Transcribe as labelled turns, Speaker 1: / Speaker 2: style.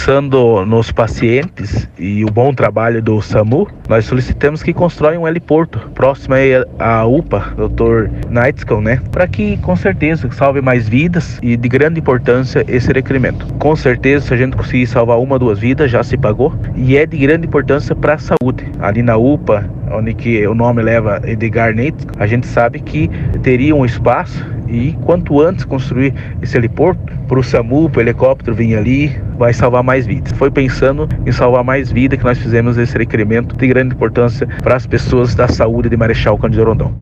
Speaker 1: Pensando nos pacientes e o bom trabalho do SAMU, nós solicitamos que construa um heliporto próximo aí à UPA, Dr. Nightscale, né? Para que, com certeza, salve mais vidas e de grande importância esse requerimento. Com certeza, se a gente conseguir salvar uma ou duas vidas, já se pagou e é de grande importância para a saúde. Ali na UPA, onde que o nome leva Edgar Nightscale, a gente sabe que teria um espaço e quanto antes construir esse heliporto, para o SAMU, para o helicóptero vir ali, vai salvar mais vidas. Foi pensando em salvar mais vidas que nós fizemos esse requerimento de grande importância para as pessoas da saúde de Marechal Cândido Rondon.